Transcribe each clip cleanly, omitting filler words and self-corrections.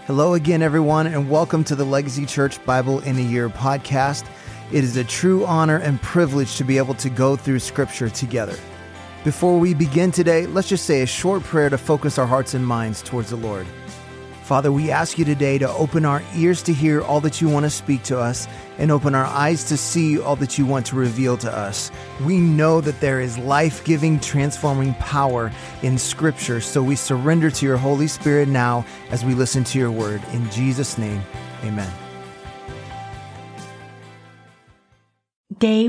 Hello again, everyone, and welcome to the Legacy Church Bible in a Year podcast. It is a true honor and privilege to be able to go through Scripture together. Before we begin today, let's just say a short prayer to focus our hearts and minds towards the Lord. Father, we ask you today to open our ears to hear all that you want to speak to us and open our eyes to see all that you want to reveal to us. We know that there is life-giving, transforming power in Scripture, so we surrender to your Holy Spirit now as we listen to your word. In Jesus' name, amen. Day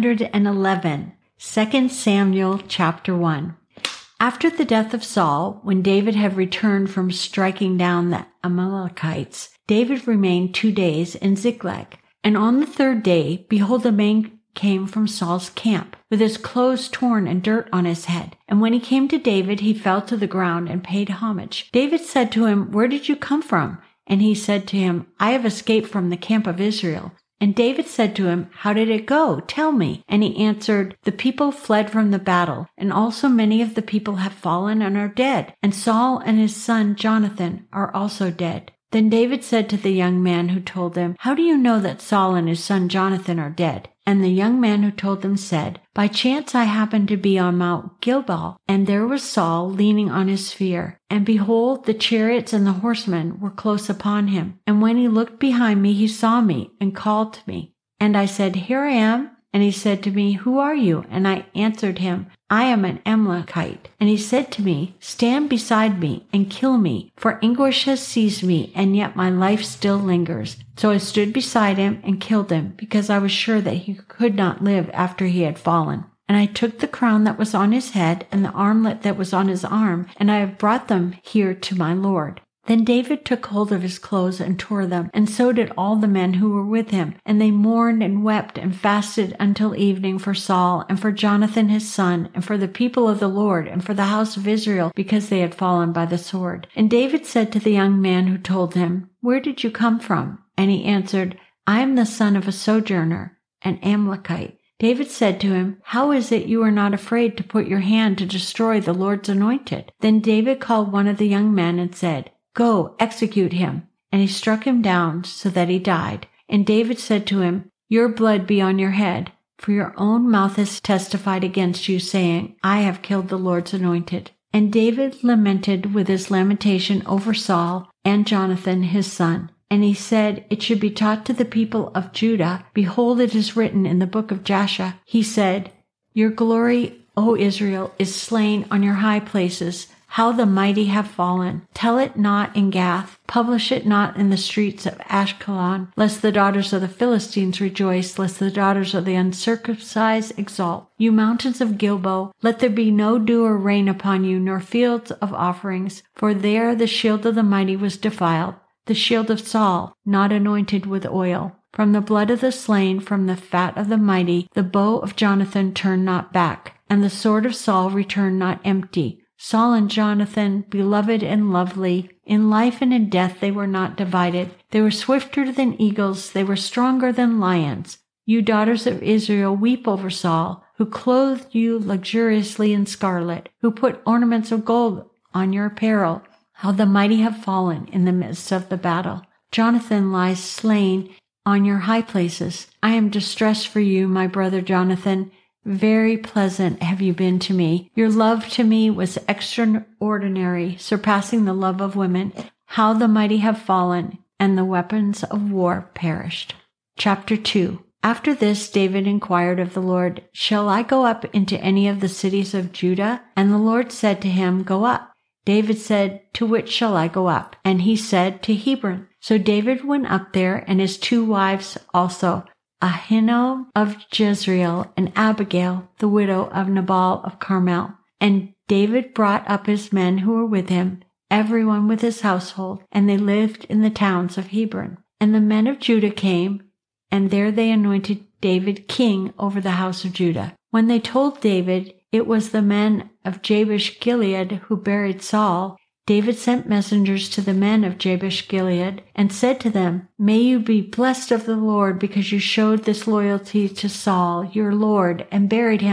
111, 2 Samuel chapter 1. After the death of Saul, when David had returned from striking down the Amalekites, David remained 2 days in Ziklag. And on the third day, behold, a man came from Saul's camp, with his clothes torn and dirt on his head. And when he came to David, he fell to the ground and paid homage. David said to him, "Where did you come from?" And he said to him, "I have escaped from the camp of Israel." And David said to him, "How did it go? Tell me." And he answered, "The people fled from the battle, and also many of the people have fallen and are dead. And Saul and his son Jonathan are also dead." Then David said to the young man who told them, "How do you know that Saul and his son Jonathan are dead?" And the young man who told them said, "By chance I happened to be on Mount Gilboa, and there was Saul leaning on his spear. And behold, the chariots and the horsemen were close upon him. And when he looked behind me, he saw me and called to me. And I said, 'Here I am.' And he said to me, 'Who are you?' And I answered him, 'I am an Amalekite.' And he said to me, 'Stand beside me and kill me, for anguish has seized me, and yet my life still lingers.' So I stood beside him and killed him, because I was sure that he could not live after he had fallen. And I took the crown that was on his head and the armlet that was on his arm, and I have brought them here to my Lord." Then David took hold of his clothes and tore them, and so did all the men who were with him. And they mourned and wept and fasted until evening for Saul and for Jonathan his son, and for the people of the Lord, and for the house of Israel, because they had fallen by the sword. And David said to the young man who told him, "Where did you come from?" And he answered, "I am the son of a sojourner, an Amalekite." David said to him, "How is it you are not afraid to put your hand to destroy the Lord's anointed?" Then David called one of the young men and said, "Go, execute him." And he struck him down so that he died. And David said to him, "Your blood be on your head, for your own mouth has testified against you, saying, 'I have killed the Lord's anointed.'" And David lamented with his lamentation over Saul and Jonathan his son. And he said, "It should be taught to the people of Judah. Behold, it is written in the book of Jasher." He said, "Your glory, O Israel, is slain on your high places. How the mighty have fallen. Tell it not in Gath. Publish it not in the streets of Ashkelon, lest the daughters of the Philistines rejoice, lest the daughters of the uncircumcised exult. You mountains of Gilboa, let there be no dew or rain upon you, nor fields of offerings, for there the shield of the mighty was defiled, the shield of Saul, not anointed with oil. From the blood of the slain, from the fat of the mighty, the bow of Jonathan turned not back, and the sword of Saul returned not empty. Saul and Jonathan, beloved and lovely, in life and in death they were not divided. They were swifter than eagles, they were stronger than lions. You daughters of Israel, weep over Saul, who clothed you luxuriously in scarlet, who put ornaments of gold on your apparel. How the mighty have fallen in the midst of the battle. Jonathan lies slain on your high places. I am distressed for you, my brother Jonathan. Very pleasant have you been to me. Your love to me was extraordinary, surpassing the love of women. How the mighty have fallen, and the weapons of war perished. Chapter 2. After this, David inquired of the Lord, "Shall I go up into any of the cities of Judah?" And the Lord said to him, "Go up." David said, "To which shall I go up?" And he said, "To Hebron." So David went up there, and his 2 wives also, Ahinoam of Jezreel, and Abigail, the widow of Nabal of Carmel. And David brought up his men who were with him, everyone with his household, and they lived in the towns of Hebron. And the men of Judah came, and there they anointed David king over the house of Judah. When they told David it was the men of Jabesh Gilead who buried Saul, David sent messengers to the men of Jabesh Gilead and said to them, "May you be blessed of the Lord, because you showed this loyalty to Saul, your Lord, and buried him."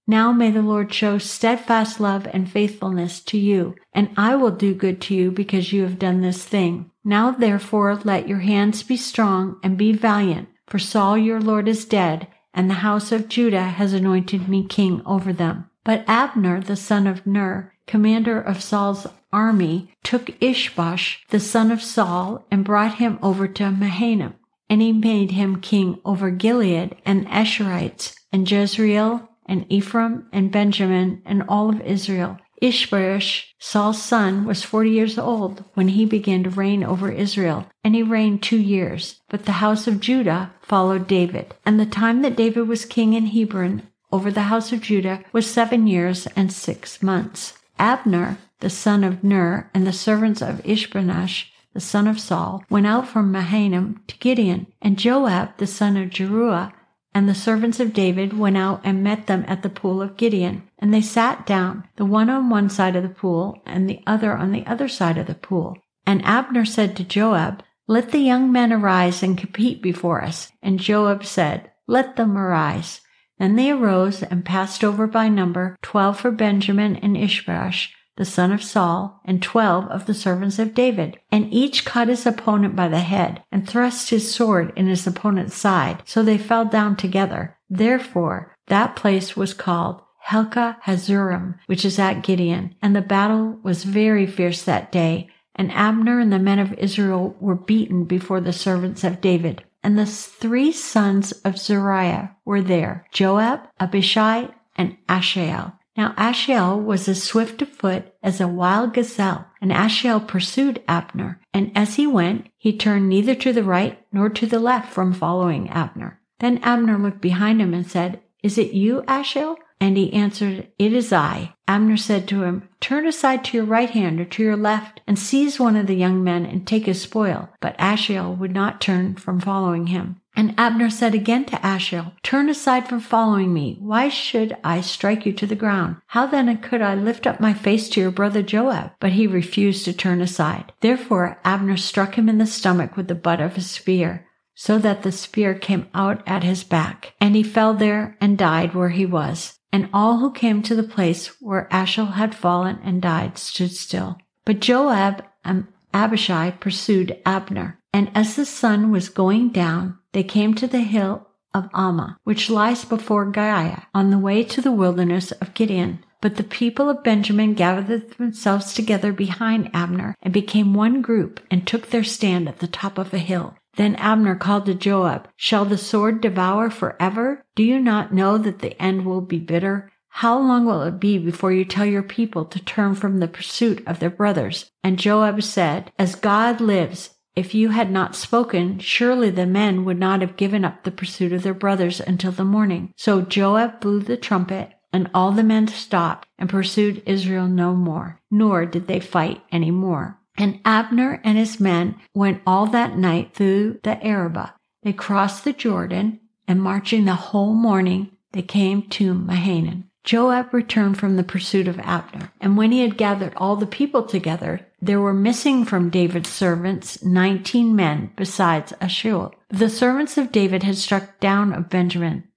Now may the Lord show steadfast love and faithfulness to you, and I will do good to you because you have done this thing. Now therefore let your hands be strong and be valiant, for Saul your Lord is dead, and the house of Judah has anointed me king over them." But Abner, the son of Ner, commander of Saul's army, took Ishbosh, the son of Saul, and brought him over to Mahanaim. And he made him king over Gilead and Asherites, and Jezreel, and Ephraim, and Benjamin, and all of Israel. Ishbosh, Saul's son, was 40 years old when he began to reign over Israel, and he reigned 2 years. But the house of Judah followed David. And the time that David was king in Hebron over the house of Judah was 7 years and 6 months. Abner, the son of Ner, and the servants of Ishbosh, the son of Saul, went out from Mahanaim to Gideon, and Joab, the son of Jeruah, and the servants of David went out and met them at the pool of Gideon. And they sat down, the one on one side of the pool, and the other on the other side of the pool. And Abner said to Joab, "Let the young men arise and compete before us." And Joab said, "Let them arise." Then they arose and passed over by number 12 for Benjamin and Ishbosh, the son of Saul, and 12 of the servants of David. And each caught his opponent by the head, and thrust his sword in his opponent's side, so they fell down together. Therefore that place was called Helka Hazurim, which is at Gideon. And the battle was very fierce that day, and Abner and the men of Israel were beaten before the servants of David. And the 3 sons of Zeruiah were there, Joab, Abishai, and Asahel. Now Asahel was as swift of foot as a wild gazelle, and Asahel pursued Abner. And as he went, he turned neither to the right nor to the left from following Abner. Then Abner looked behind him and said, "Is it you, Asahel?" And he answered, "It is I." Abner said to him, "Turn aside to your right hand or to your left, and seize one of the young men and take his spoil." But Asahel would not turn from following him. And Abner said again to Asahel, "Turn aside from following me. Why should I strike you to the ground? How then could I lift up my face to your brother Joab?" But he refused to turn aside. Therefore Abner struck him in the stomach with the butt of his spear, so that the spear came out at his back. And he fell there and died where he was. And all who came to the place where Asahel had fallen and died stood still. But Joab and Abishai pursued Abner. And as the sun was going down, they came to the hill of Ammah, which lies before Giah, on the way to the wilderness of Gideon. But the people of Benjamin gathered themselves together behind Abner and became one group and took their stand at the top of a hill. Then Abner called to Joab, "Shall the sword devour forever? Do you not know that the end will be bitter? How long will it be before you tell your people to turn from the pursuit of their brothers?" And Joab said, "As God lives, if you had not spoken, surely the men would not have given up the pursuit of their brothers until the morning." So Joab blew the trumpet, and all the men stopped and pursued Israel no more, nor did they fight any more. And Abner and his men went all that night through the Arabah. They crossed the Jordan, and marching the whole morning, they came to Mahanaim. Joab returned from the pursuit of Abner, and when he had gathered all the people together, there were missing from David's servants 19 men besides Ashul. The servants of David had struck down of Benjamin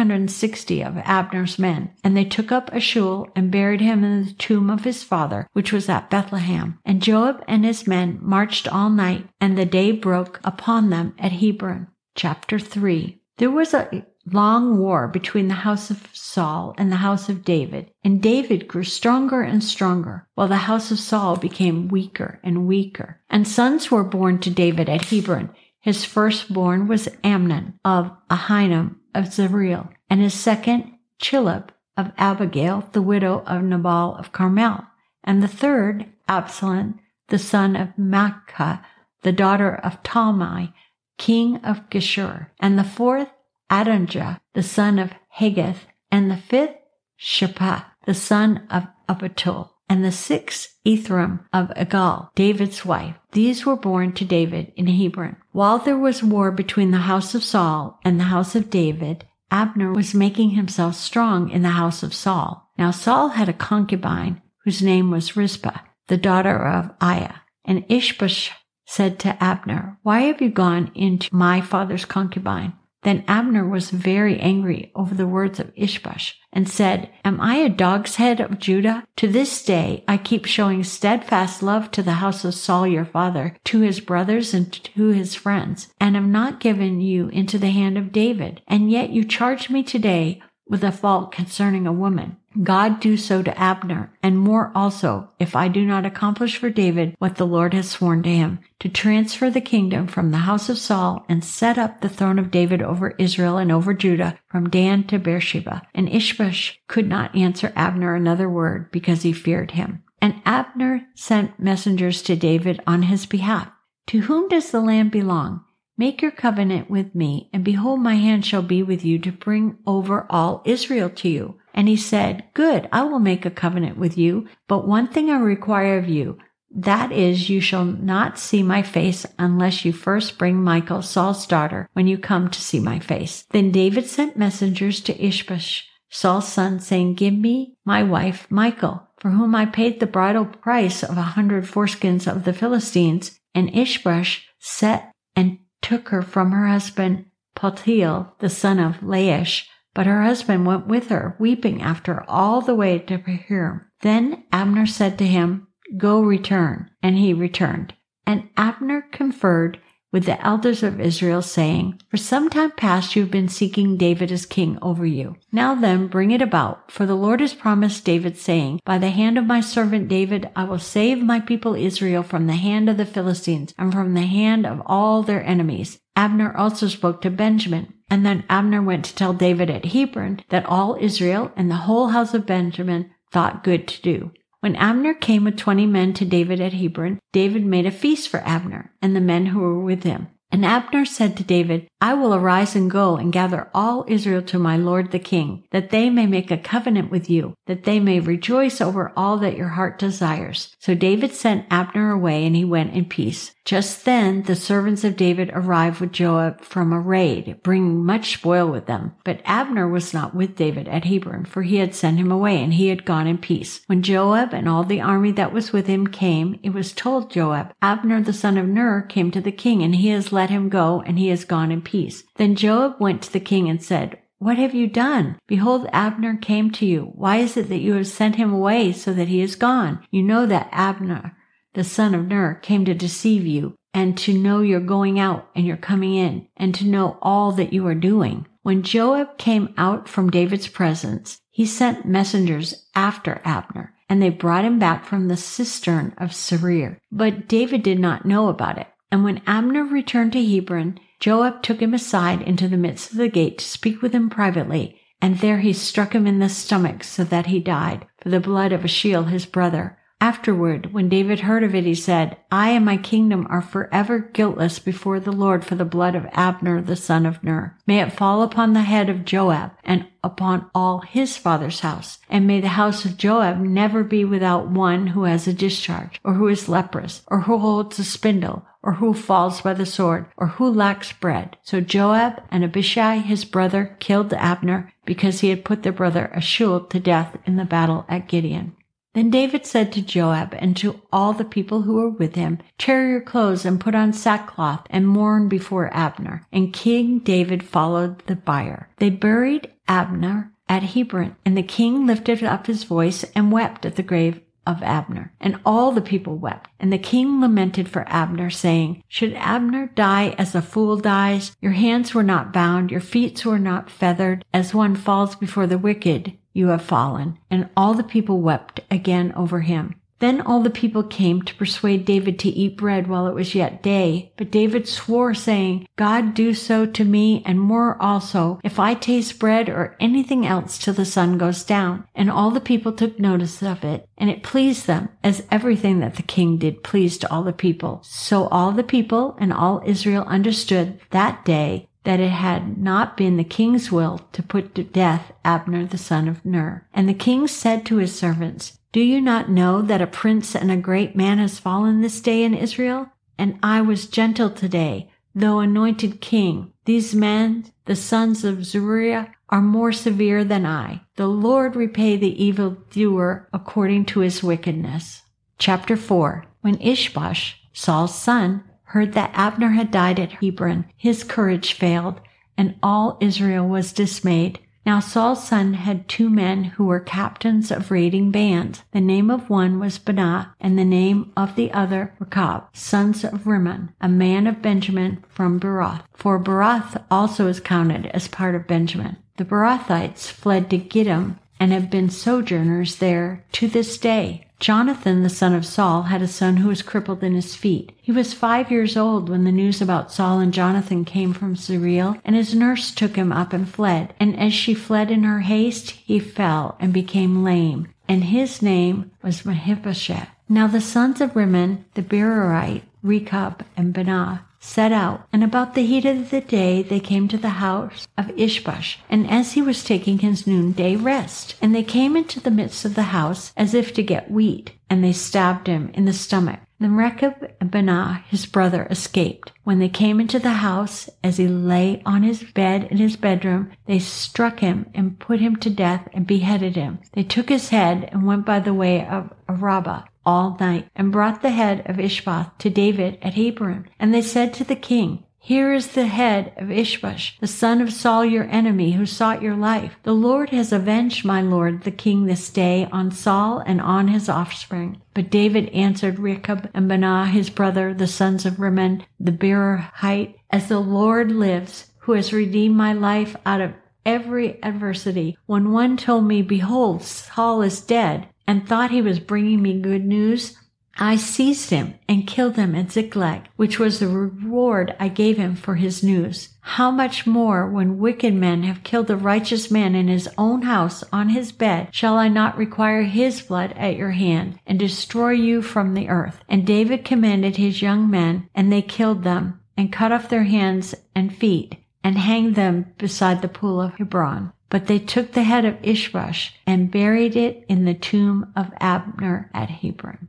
360 of Abner's men, and they took up Ashul and buried him in the tomb of his father, which was at Bethlehem. And Joab and his men marched all night, and the day broke upon them at Hebron. Chapter 3. There was a long war between the house of Saul and the house of David, and David grew stronger and stronger, while the house of Saul became weaker and weaker. And sons were born to David at Hebron. His firstborn was Amnon of Ahinoam of Zereel, and his second Chilab of Abigail, the widow of Nabal of Carmel, and the third Absalom, the son of Maacah, the daughter of Talmai, king of Geshur, and the fourth Adonijah, the son of Haggith, and the fifth Shapha, the son of Abitul, and the sixth Ithram of Igal, David's wife. These were born to David in Hebron. While there was war between the house of Saul and the house of David, Abner was making himself strong in the house of Saul. Now Saul had a concubine whose name was Rizpah, the daughter of Aiah. And Ishbosh said to Abner, "Why have you gone into my father's concubine?" Then Abner was very angry over the words of Ishbosheth and said, "Am I a dog's head of Judah? To this day I keep showing steadfast love to the house of Saul your father, to his brothers and to his friends, and have not given you into the hand of David. And yet you charge me today with a fault concerning a woman. God do so to Abner, and more also, if I do not accomplish for David what the Lord has sworn to him, to transfer the kingdom from the house of Saul and set up the throne of David over Israel and over Judah from Dan to Beersheba." And Ishbosheth could not answer Abner another word because he feared him. And Abner sent messengers to David on his behalf. "To whom does the land belong? Make your covenant with me, and behold, my hand shall be with you to bring over all Israel to you." And he said, "Good, I will make a covenant with you, but one thing I require of you, that is, you shall not see my face unless you first bring Michal, Saul's daughter, when you come to see my face." Then David sent messengers to Ishbosheth, Saul's son, saying, "Give me my wife Michal, for whom I paid the bridal price of 100 foreskins of the Philistines." And Ishbosheth set and took her from her husband Paltiel, the son of Laish, but her husband went with her, weeping after her all the way to Bahurim. Then Abner said to him, "Go, return." And he returned. And Abner conferred with the elders of Israel, saying, "For some time past you have been seeking David as king over you. Now then, bring it about, for the Lord has promised David, saying, by the hand of my servant David, I will save my people Israel from the hand of the Philistines and from the hand of all their enemies." Abner also spoke to Benjamin. And then Abner went to tell David at Hebron that all Israel and the whole house of Benjamin thought good to do. When Abner came with 20 men to David at Hebron, David made a feast for Abner and the men who were with him. And Abner said to David, "I will arise and go and gather all Israel to my lord the king, that they may make a covenant with you, that they may rejoice over all that your heart desires." So David sent Abner away, and he went in peace. Just then the servants of David arrived with Joab from a raid, bringing much spoil with them. But Abner was not with David at Hebron, for he had sent him away, and he had gone in peace. When Joab and all the army that was with him came, it was told Joab, "Abner the son of Ner came to the king, and he has let him go, and he has gone in peace." Then Joab went to the king and said, "What have you done? Behold, Abner came to you. Why is it that you have sent him away so that he is gone? You know that Abner, the son of Ner, came to deceive you, and to know your going out and your coming in, and to know all that you are doing." When Joab came out from David's presence, he sent messengers after Abner, and they brought him back from the cistern of Seir. But David did not know about it. And when Abner returned to Hebron, Joab took him aside into the midst of the gate to speak with him privately, and there he struck him in the stomach so that he died, for the blood of Ashiel his brother. Afterward, when David heard of it, he said, "I and my kingdom are forever guiltless before the Lord for the blood of Abner the son of Ner. May it fall upon the head of Joab and upon all his father's house, and may the house of Joab never be without one who has a discharge, or who is leprous, or who holds a spindle, or who falls by the sword, or who lacks bread." So Joab and Abishai his brother killed Abner, because he had put their brother Ashiel to death in the battle at Gibeon. Then David said to Joab and to all the people who were with him, "Tear your clothes and put on sackcloth and mourn before Abner." And King David followed the bier. They buried Abner at Hebron, and the king lifted up his voice and wept at the grave of Abner. And all the people wept. And the king lamented for Abner, saying, "Should Abner die as a fool dies? Your hands were not bound, your feet were not feathered. As one falls before the wicked, you have fallen." And all the people wept again over him. Then all the people came to persuade David to eat bread while it was yet day. But David swore, saying, "God do so to me, and more also, if I taste bread or anything else till the sun goes down." And all the people took notice of it, and it pleased them, as everything that the king did pleased all the people. So all the people and all Israel understood that day that it had not been the king's will to put to death Abner the son of Ner. And the king said to his servants, "Do you not know that a prince and a great man has fallen this day in Israel? And I was gentle today, though anointed king. These men, the sons of Zeruiah, are more severe than I. The Lord repay the evildoer according to his wickedness." Chapter 4. When Ishbosheth, Saul's son, heard that Abner had died at Hebron, his courage failed, and all Israel was dismayed. Now Saul's son had 2 men who were captains of raiding bands. The name of one was Benaiah, and the name of the other Rechab, sons of Rimmon, a man of Benjamin from Beeroth. For Beeroth also is counted as part of Benjamin. The Beerothites fled to Gittim and have been sojourners there to this day. Jonathan, the son of Saul, had a son who was crippled in his feet. He was 5 years old when the news about Saul and Jonathan came from Zereel, and his nurse took him up and fled. And as she fled in her haste, he fell and became lame, and his name was Mephibosheth. Now the sons of Rimmon, the Beerorite, Rechab and Benaiah, set out, and about the heat of the day they came to the house of Ishbosh, and as he was taking his noonday rest. And they came into the midst of the house as if to get wheat, and they stabbed him in the stomach. Then Rechab and Benaiah, his brother, escaped. When they came into the house, as he lay on his bed in his bedroom, they struck him and put him to death and beheaded him. They took his head and went by the way of Arabah all night, and brought the head of Ishbosh to David at Hebron. And they said to the king, "Here is the head of Ishbosh, the son of Saul your enemy, who sought your life. The Lord has avenged my lord the king this day on Saul and on his offspring." But David answered Rechab and Benaiah his brother, the sons of Rimmon, the Beerorite, "As the Lord lives, who has redeemed my life out of every adversity, when one told me, 'Behold, Saul is dead,' and thought he was bringing me good news, I seized him and killed him at Ziklag, which was the reward I gave him for his news. How much more, when wicked men have killed a righteous man in his own house on his bed, shall I not require his blood at your hand and destroy you from the earth?" And David commanded his young men, and they killed them and cut off their hands and feet and hanged them beside the pool of Hebron. But they took the head of Ishbosh and buried it in the tomb of Abner at Hebron.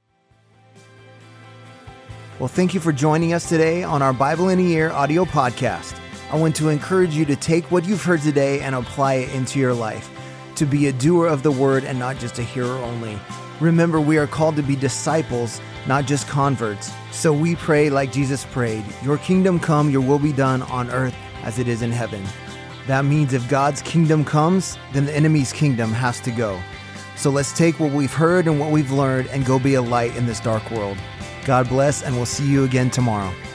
Well, thank you for joining us today on our Bible in a Year audio podcast. I want to encourage you to take what you've heard today and apply it into your life, to be a doer of the word and not just a hearer only. Remember, we are called to be disciples, not just converts. So we pray like Jesus prayed, "Your kingdom come, your will be done on earth as it is in heaven." That means if God's kingdom comes, then the enemy's kingdom has to go. So let's take what we've heard and what we've learned and go be a light in this dark world. God bless, and we'll see you again tomorrow.